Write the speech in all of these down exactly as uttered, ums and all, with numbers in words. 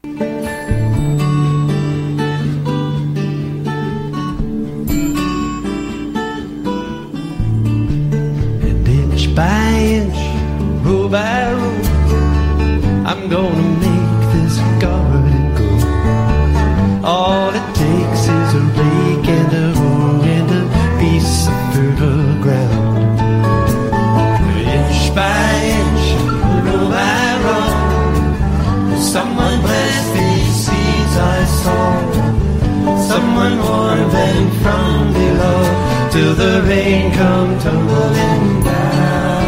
And inch by inch, row by row, I'm gonna make this garden grow. All it takes is a rake and a hoe and a piece of fertile ground. Inch by inch, row by row, someone blessed these seeds I sow. Someone warned them from below till the rain come tumbling down.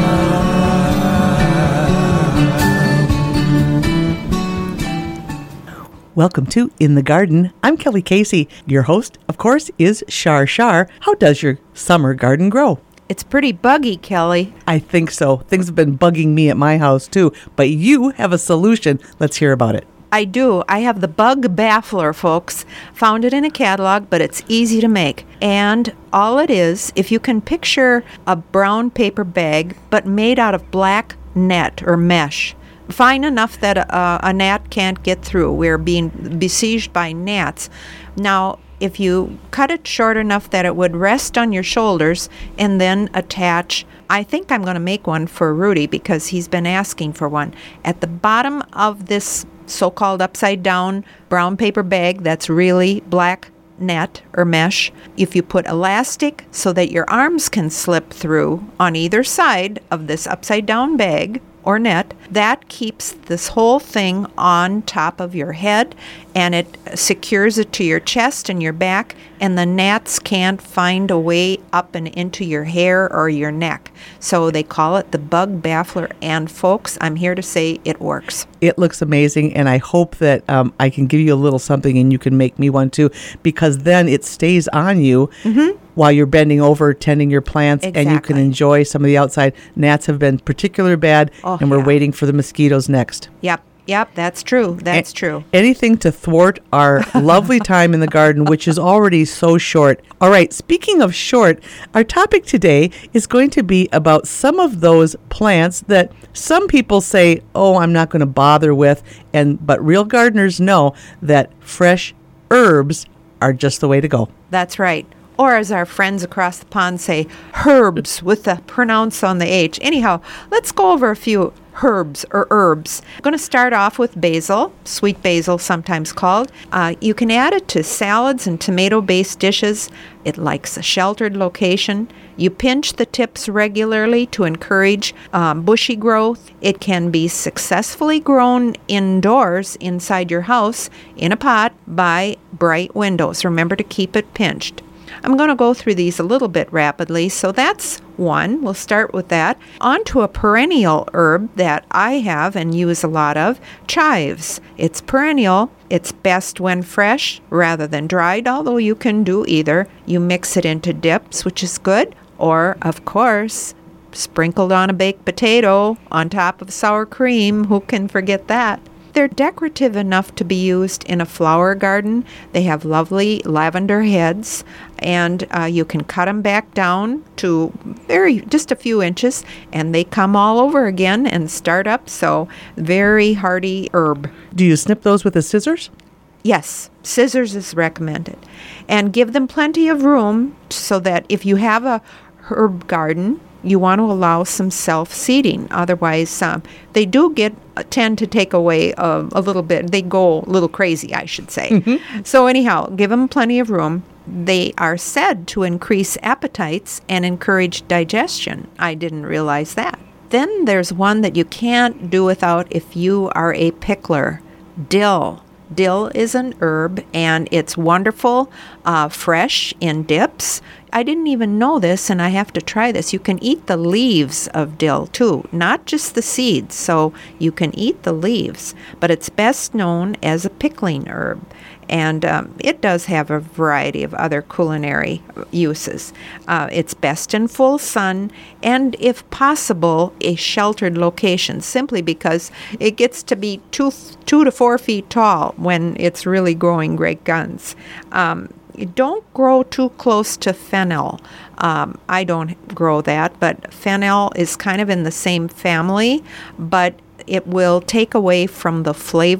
Welcome to In the Garden. I'm Kelly Casey. Your host, of course, is Shar Shar. How does your summer garden grow? It's pretty buggy, Kelly. I think so. Things have been bugging me at my house, too. But you have a solution. Let's hear about it. I do. I have the Bug Baffler, folks. Found it in a catalog, but it's easy to make. And all it is, if you can picture a brown paper bag, but made out of black net or mesh, fine enough that a, a gnat can't get through. We're being besieged by gnats. Now, if you cut it short enough that it would rest on your shoulders and then attach, I think I'm going to make one for Rudy because he's been asking for one. At the bottom of this so-called upside-down brown paper bag that's really black net or mesh, if you put elastic so that your arms can slip through on either side of this upside-down bag or net, that keeps this whole thing on top of your head and it secures it to your chest and your back, and the gnats can't find a way up and into your hair or your neck. So they call it the Bug Baffler, and folks, I'm here to say it works. It looks amazing, and I hope that um, I can give you a little something and you can make me one too, because then it stays on you mm-hmm. while you're bending over, tending your plants, exactly. and you can enjoy some of the outside. Gnats have been particularly bad, oh, and we're yeah. waiting for the mosquitoes next. Yep. Yep, that's true. That's A- true. Anything to thwart our lovely time in the garden, which is already so short. All right, speaking of short, our topic today is going to be about some of those plants that some people say, oh, I'm not going to bother with, and but real gardeners know that fresh herbs are just the way to go. That's right. Or as our friends across the pond say, herbs with the pronounce on the H. Anyhow, let's go over a few herbs or herbs. I'm going to start off with basil, sweet basil sometimes called. Uh, you can add it to salads and tomato-based dishes. It likes a sheltered location. You pinch the tips regularly to encourage um, bushy growth. It can be successfully grown indoors inside your house in a pot by bright windows. Remember to keep it pinched. I'm going to go through these a little bit rapidly, so that's one. We'll start with that. On to a perennial herb that I have and use a lot of, chives. It's perennial. It's best when fresh rather than dried, although you can do either. You mix it into dips, which is good, or, of course, sprinkled on a baked potato on top of sour cream. Who can forget that? They're decorative enough to be used in a flower garden. They have lovely lavender heads, and uh, you can cut them back down to very just a few inches, and they come all over again and start up. So very hardy herb. Do you snip those with the scissors? Yes, scissors is recommended. And give them plenty of room so that if you have a herb garden, you want to allow some self-seeding. Otherwise, um, they do get uh, tend to take away uh, a little bit. They go a little crazy, I should say. Mm-hmm. So anyhow, give them plenty of room. They are said to increase appetites and encourage digestion. I didn't realize that. Then there's one that you can't do without if you are a pickler, dill. Dill is an herb, and it's wonderful, uh, fresh in dips. I didn't even know this, and I have to try this. You can eat the leaves of dill, too, not just the seeds, so you can eat the leaves. But it's best known as a pickling herb, and um, it does have a variety of other culinary uses. Uh, it's best in full sun, and if possible, a sheltered location, simply because it gets to be two, two to four feet tall when it's really growing great guns. Um, Don't grow too close to fennel. Um, I don't grow that, but fennel is kind of in the same family, but it will take away from the flavor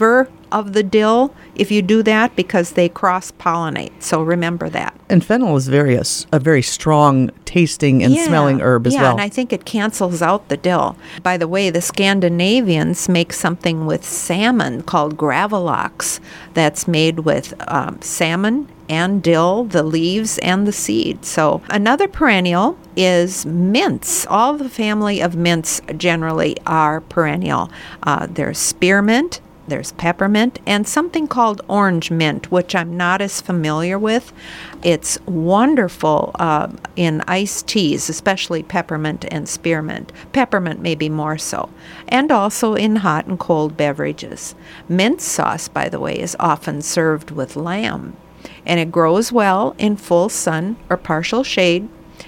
of the dill if you do that because they cross-pollinate. So remember that. And fennel is very a, s- a very strong tasting and Yeah, smelling herb as yeah, well. and I think it cancels out the dill. By the way, the Scandinavians make something with salmon called gravlax that's made with um, salmon and dill, the leaves and the seed. So another perennial is mints. All the family of mints generally are perennial. Uh, there's spearmint, there's peppermint, and something called orange mint, which I'm not as familiar with. It's wonderful uh, in iced teas, especially peppermint and spearmint. Peppermint maybe more so. And also in hot and cold beverages. Mint sauce, by the way, is often served with lamb. And it grows well in full sun or partial shade.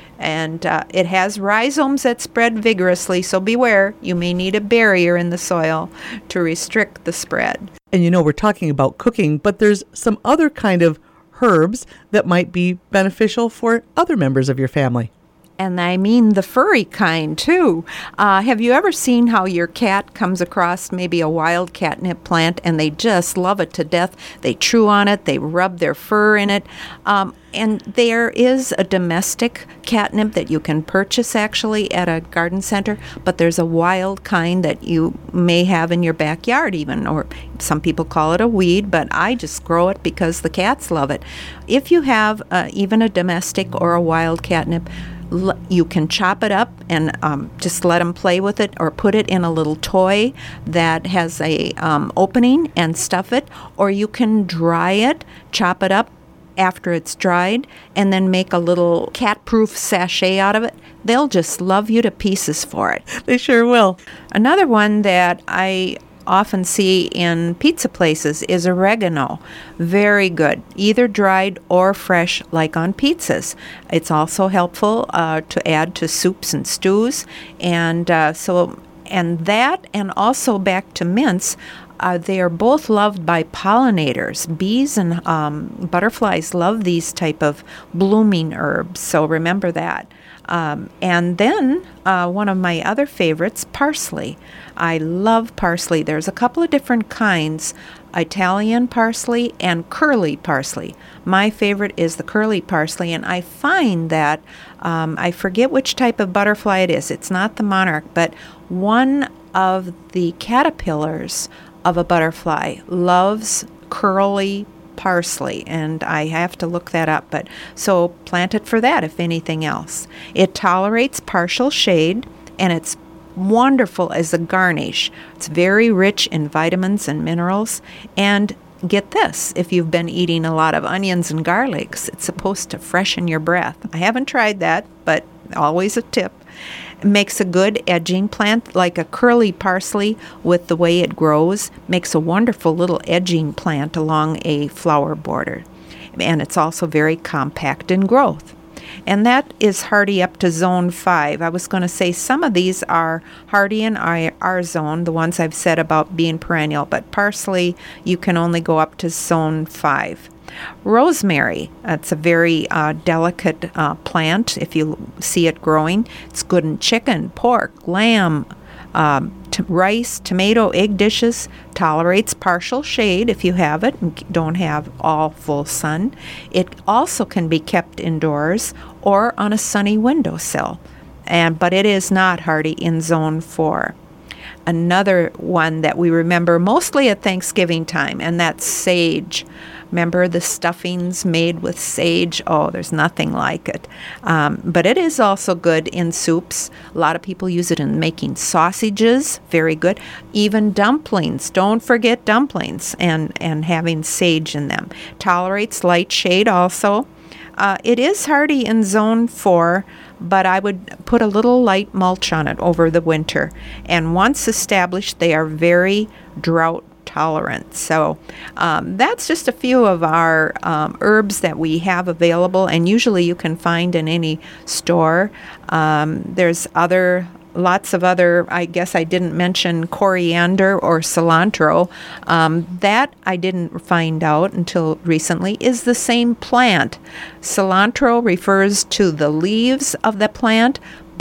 And uh, it has rhizomes that spread vigorously, so beware, you may need a barrier in the soil to restrict the spread. And you know, we're talking about cooking, but there's some other kind of herbs that might be beneficial for other members of your family. And I mean the furry kind, too. Uh, have you ever seen how your cat comes across maybe a wild catnip plant and they just love it to death? They chew on it, they rub their fur in it. Um, and there is a domestic catnip that you can purchase actually at a garden center, but there's a wild kind that you may have in your backyard even, or some people call it a weed, but I just grow it because the cats love it. If you have uh, even a domestic or a wild catnip, you can chop it up and um, just let them play with it, or put it in a little toy that has a um, opening and stuff it, or you can dry it, chop it up after it's dried, and then make a little cat-proof sachet out of it. They'll just love you to pieces for it. They sure will. Another one that I often see in pizza places is oregano. Very good, either dried or fresh, like on pizzas. It's also helpful uh, to add to soups and stews, and uh, so and that, and also back to mints. Uh, they are both loved by pollinators. Bees and um, butterflies love these type of blooming herbs, so remember that. Um, and then uh, one of my other favorites, parsley. I love parsley. There's a couple of different kinds, Italian parsley and curly parsley. My favorite is the curly parsley, and I find that, um, I forget which type of butterfly it is. It's not the monarch, but one of the caterpillars of a butterfly loves curly parsley, and I have to look that up, but so plant it for that if anything else. It tolerates partial shade, and it's wonderful as a garnish. It's very rich in vitamins and minerals, and get this, if you've been eating a lot of onions and garlics, it's supposed to freshen your breath. I haven't tried that, but always a tip. It makes a good edging plant, like a curly parsley with the way it grows, makes a wonderful little edging plant along a flower border. And it's also very compact in growth. And that is hardy up to zone five. I was going to say some of these are hardy in our, our zone, the ones I've said about being perennial, but parsley, you can only go up to zone five. Rosemary, it's a very uh, delicate uh, plant if you see it growing. It's good in chicken, pork, lamb, um, t- rice, tomato, egg dishes. Tolerates partial shade if you have it and don't have all full sun. It also can be kept indoors or on a sunny windowsill, and but it is not hardy in zone four. Another one that we remember mostly at Thanksgiving time, and that's sage. Remember the stuffings made with sage? Oh, there's nothing like it. Um, but it is also good in soups. A lot of people use it in making sausages. Very good. Even dumplings. Don't forget dumplings and, and having sage in them. Tolerates light shade also. Uh, it is hardy in zone four, but I would put a little light mulch on it over the winter. And once established, they are very drought tolerant. So um, that's just a few of our um, herbs that we have available, and usually you can find in any store. Um, there's other lots of other, I guess I didn't mention coriander or cilantro. Um, that I didn't find out until recently is the same plant. Cilantro refers to the leaves of the plant,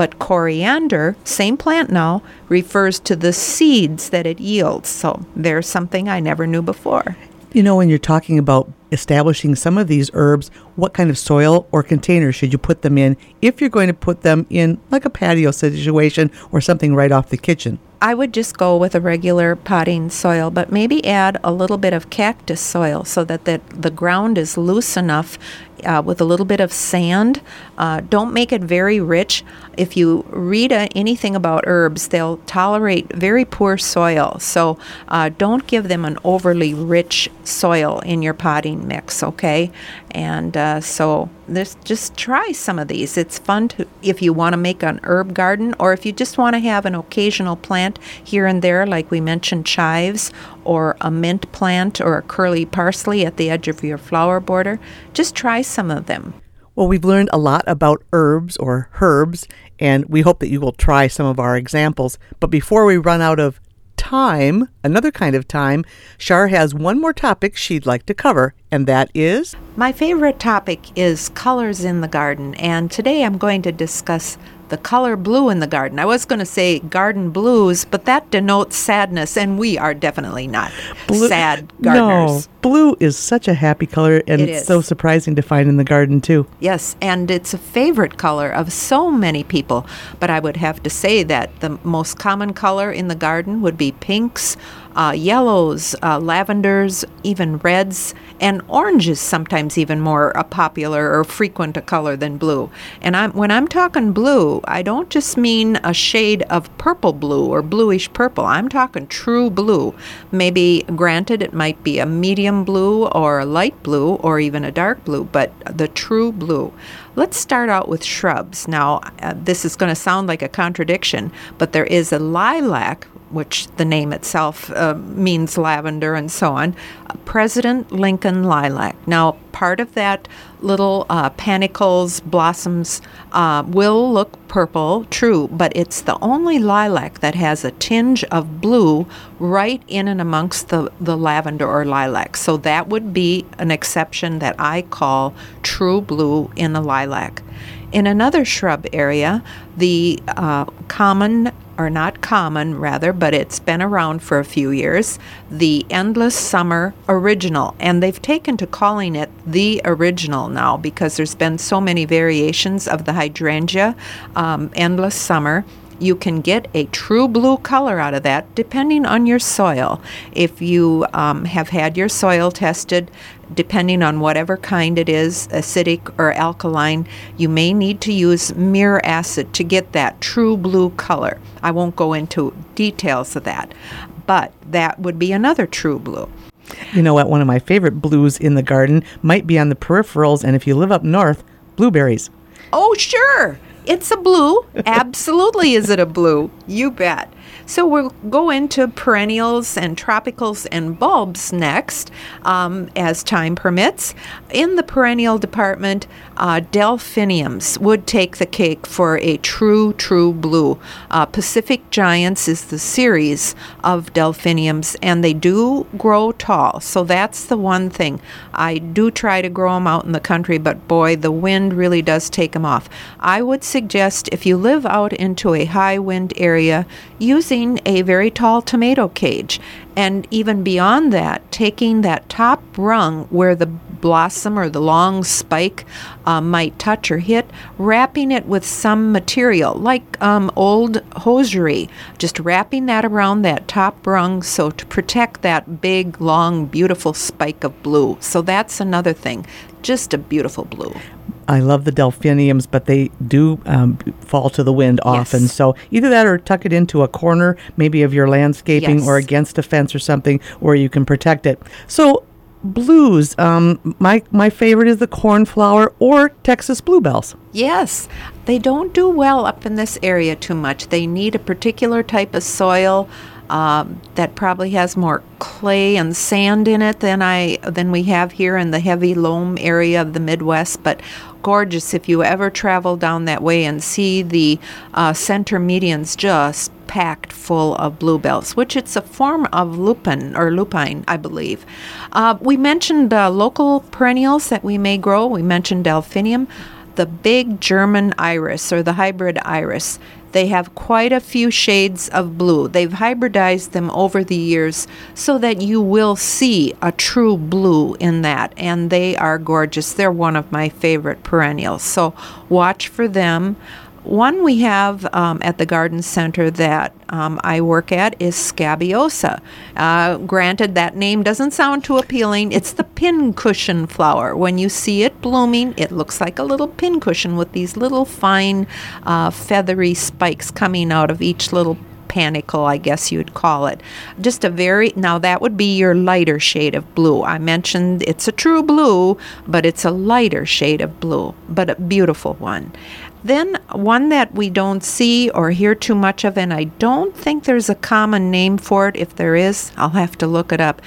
But coriander, same plant now, refers to the seeds that it yields. So there's something I never knew before. You know, when you're talking about establishing some of these herbs, what kind of soil or container should you put them in if you're going to put them in like a patio situation or something right off the kitchen? I would just go with a regular potting soil, but maybe add a little bit of cactus soil so that the, the ground is loose enough uh, with a little bit of sand. Uh, don't make it very rich. If you read uh, anything about herbs, they'll tolerate very poor soil. So uh, don't give them an overly rich soil in your potting mix, okay? And uh, so this, just try some of these. It's fun to, if you want to make an herb garden, or if you just want to have an occasional plant here and there, like we mentioned chives, or a mint plant, or a curly parsley at the edge of your flower border. Just try some of them. Well, we've learned a lot about herbs or herbs, and we hope that you will try some of our examples. But before we run out of time, another kind of time, Shar has one more topic she'd like to cover, and that is? My favorite topic is colors in the garden, and today I'm going to discuss the color blue in the garden. I was going to say garden blues, but that denotes sadness, and we are definitely not blue, sad gardeners. No, blue is such a happy color, and it it's is. so surprising to find in the garden, too. Yes, and it's a favorite color of so many people, but I would have to say that the most common color in the garden would be pinks, uh, yellows, uh, lavenders, even reds, and oranges sometimes even more a popular or frequent a color than blue. And I'm, when I'm talking blue, I don't just mean a shade of purple blue or bluish purple. I'm talking true blue. Maybe, granted, it might be a medium blue or a light blue or even a dark blue, but the true blue. Let's start out with shrubs. Now, uh, this is going to sound like a contradiction, but there is a lilac, which the name itself uh, means lavender and so on, uh, President Lincoln lilac. Now, part of that little uh, panicles, blossoms, uh, will look purple, true, but it's the only lilac that has a tinge of blue right in and amongst the, the lavender or lilac. So that would be an exception that I call true blue in a lilac. In another shrub area, the uh, common, or not common rather, but it's been around for a few years, the Endless Summer Original. And they've taken to calling it the original now because there's been so many variations of the hydrangea, um, Endless Summer. You can get a true blue color out of that depending on your soil. If you um, have had your soil tested, depending on whatever kind it is, acidic or alkaline, you may need to use muric acid to get that true blue color. I won't go into details of that, but that would be another true blue. You know what? One of my favorite blues in the garden might be on the peripherals, and if you live up north, blueberries. Oh, sure. It's a blue. Absolutely is it a blue. You bet. So we'll go into perennials and tropicals and bulbs next, um, as time permits. In the perennial department, uh, delphiniums would take the cake for a true, true blue. Uh, Pacific Giants is the series of delphiniums, and they do grow tall. So that's the one thing. I do try to grow them out in the country, but boy, the wind really does take them off. I would suggest if you live out into a high wind area, using a very tall tomato cage, and even beyond that, taking that top rung where the blossom or the long spike uh, might touch or hit, wrapping it with some material like um, old hosiery, just wrapping that around that top rung so to protect that big, long, beautiful spike of blue. So that's another thing. Just a beautiful blue. I love the delphiniums, but they do um, fall to the wind often. Yes. So either that or tuck it into a corner, maybe of your landscaping, Yes. or against a fence or something where you can protect it. So blues, um, my, my favorite is the cornflower or Texas bluebells. Yes, they don't do well up in this area too much. They need a particular type of soil um, that probably has more clay and sand in it than I than we have here in the heavy loam area of the Midwest. But gorgeous if you ever travel down that way and see the uh, center medians just packed full of bluebells, which it's a form of lupin or lupine, I believe. Uh, we mentioned uh, local perennials that we may grow. We mentioned delphinium. the big German iris or the hybrid iris. They have quite a few shades of blue. They've hybridized them over the years so that you will see a true blue in that, and they are gorgeous. They're one of my favorite perennials, so watch for them. One we have um, at the garden center that um, I work at is Scabiosa. Uh, granted, that name doesn't sound too appealing. It's the pincushion flower. When you see it blooming, it looks like a little pincushion with these little fine uh, feathery spikes coming out of each little panicle, I guess you'd call it. Just a very, now that would be your lighter shade of blue. I mentioned it's a true blue, but it's a lighter shade of blue, but a beautiful one. Then one that we don't see or hear too much of, and I don't think there's a common name for it. If there is, I'll have to look it up.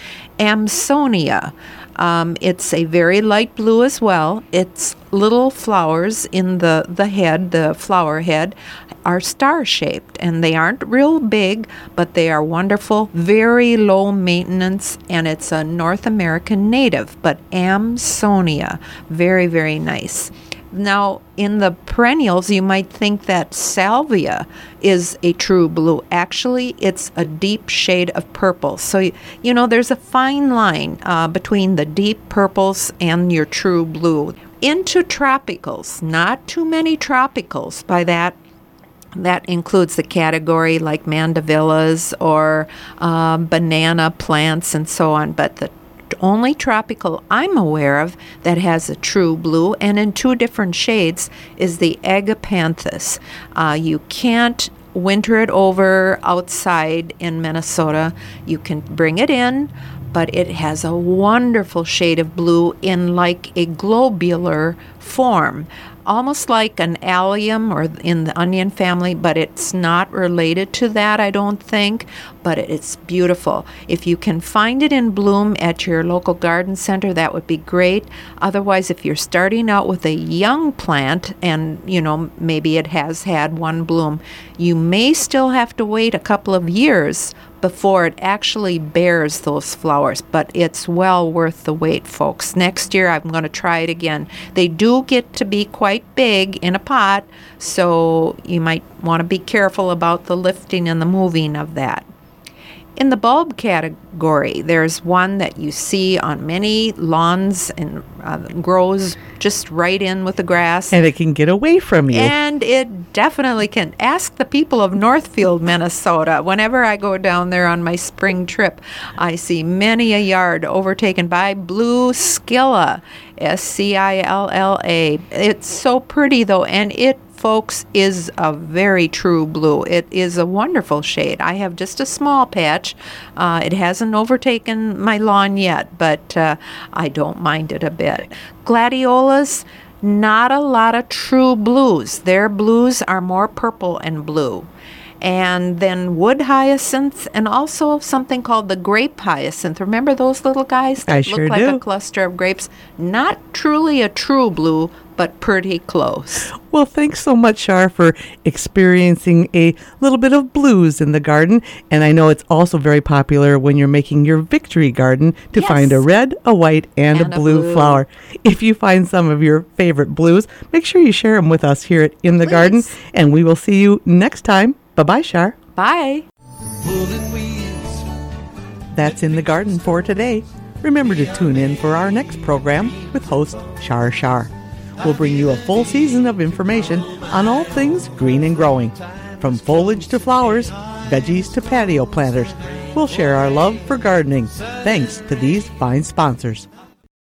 Amsonia. Um, it's a very light blue as well. Its little flowers in the, the head, the flower head, are star-shaped, and they aren't real big, but they are wonderful, very low maintenance, and it's a North American native, but Amsonia, very, very nice. Now, in the perennials, you might think that salvia is a true blue. Actually, it's a deep shade of purple. So, you know, there's a fine line uh, between the deep purples and your true blue. Into tropicals, not too many tropicals. By that, that includes the category like mandevillas or um, banana plants and so on. But the only tropical I'm aware of that has a true blue, and in two different shades, is the agapanthus. Uh, you can't winter it over outside in Minnesota. You can bring it in, but it has a wonderful shade of blue in like a globular form, almost like an allium or in the onion family, but it's not related to that, I don't think, but it's beautiful. If you can find it in bloom at your local garden center, that would be great. Otherwise, if you're starting out with a young plant and, you know, maybe it has had one bloom, you may still have to wait a couple of years before it actually bears those flowers, but it's well worth the wait, folks. Next year, I'm going to try it again. They do get to be quite big in a pot, so you might want to be careful about the lifting and the moving of that. In the bulb category, there's one that you see on many lawns and uh, grows just right in with the grass. And it can get away from you. And it definitely can. Ask the people of Northfield, Minnesota. Whenever I go down there on my spring trip, I see many a yard overtaken by blue scilla, S C I L L A. It's so pretty, though, and it folks, is a very true blue. It is a wonderful shade. I have just a small patch. Uh, it hasn't overtaken my lawn yet, but uh, I don't mind it a bit. Gladiolas, not a lot of true blues. Their blues are more purple and blue. And then wood hyacinth, and also something called the grape hyacinth. Remember those little guys that I look sure like do. a cluster of grapes? Not truly a true blue, but pretty close. Well, thanks so much, Char, for experiencing a little bit of blues in the garden. And I know it's also very popular when you're making your victory garden to Yes. find a red, a white, and, And a, a blue, blue. flower. If you find some of your favorite blues, make sure you share them with us here at In the Garden. Please. And we will see you next time. Bye-bye, Char. Bye. Pulling weeds. That's In the Garden for today. Remember to tune in for our next program with host Char Char. We'll bring you a full season of information on all things green and growing. From foliage to flowers, veggies to patio planters, we'll share our love for gardening thanks to these fine sponsors.